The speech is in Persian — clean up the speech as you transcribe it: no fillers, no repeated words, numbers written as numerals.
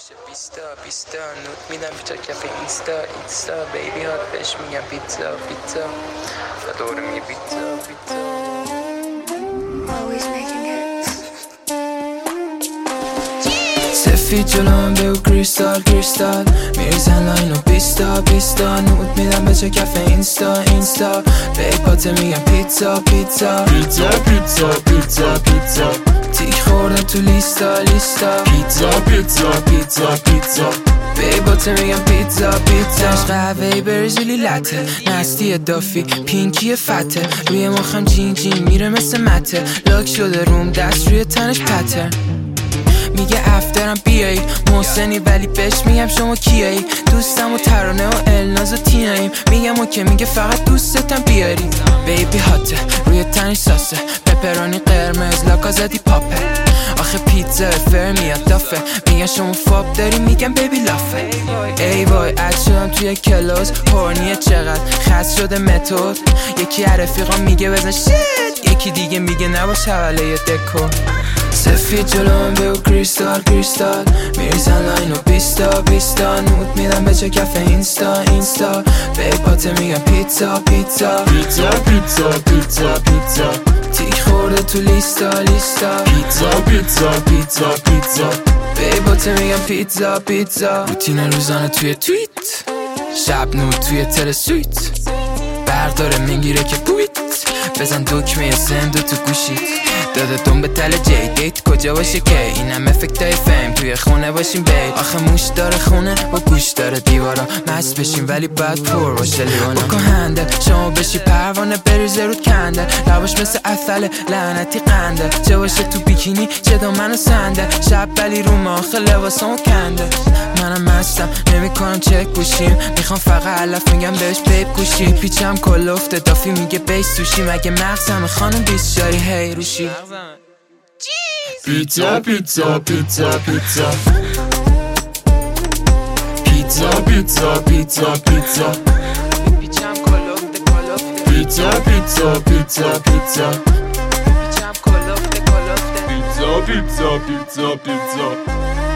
بیستا نوت میدم بیچا کف اینستا بیبی هات بهش میگم پیتزا و دوره میگه پیتزا Always making it. سفید جلوم بگو کریستال میریزن لاینو بیستا نوت میدم بچه کف اینستا بیباته میگم پیتزا تیک خورده تو لیستا پیتزا بیباته میگم پیتزا قهوه‌ای برزیلی لته نستی دافی پینکی فته روی مخم جین میره مثل مته لاک شده روم دست روی تنش پتر میگه افترم بیایی محسنی ولی بهش میگم شما کیایی دوستم و ترانه و الناز و تیناییم میگم اوکی میگه فقط دوستتم بیاری بیبی هاته روی تنش ساسه پپرانی قرمز لاکازدی پاپه آخه پیتزا فرمیاد دافه میگن شما فاب داری میگم بیبی لافه ای وای اد شدم توی کلاس هورنیه چقدر خست شده متد یکی رفیقام میگه بزن شت یکی دیگه میگه نباش حواله دکو سفید جلوم بگو کریستال میریزن لاینو بیستا نوت میدم بچه کف اینستا بیباته میگم پیتزا تیک خورده تو لیستا پیتزا بیباته میگم پیتزا روتین روزانه توی تویت شب نوت توی تلسویت برداره میگیره که پویت بزن دکمه زندو تو گوشیت داده دون به تل دیت کجا باشه که اینم افکتای فیم توی خونه باشیم بیت آخه موش داره خونه با گوش داره دیوارا مست بشیم ولی بعد پر باشه لیوانا بکن هنده شما بشی پروانه بریزه رود کنده لباش مثل اصل لعنتی قنده چه باشه تو بیکینی چه دامن سنده شب ولی رو ماخه لباسامو کنده منم مستم نمیکنم چک گوشیم میخوام فقط علف میگم بهش بیب گوشی پیچم کل افته دافی میگه بیس توشی مگه مغزم خانم بیسشاری هی روشی پیتزا پیتزا پیچم کل افته پیتزا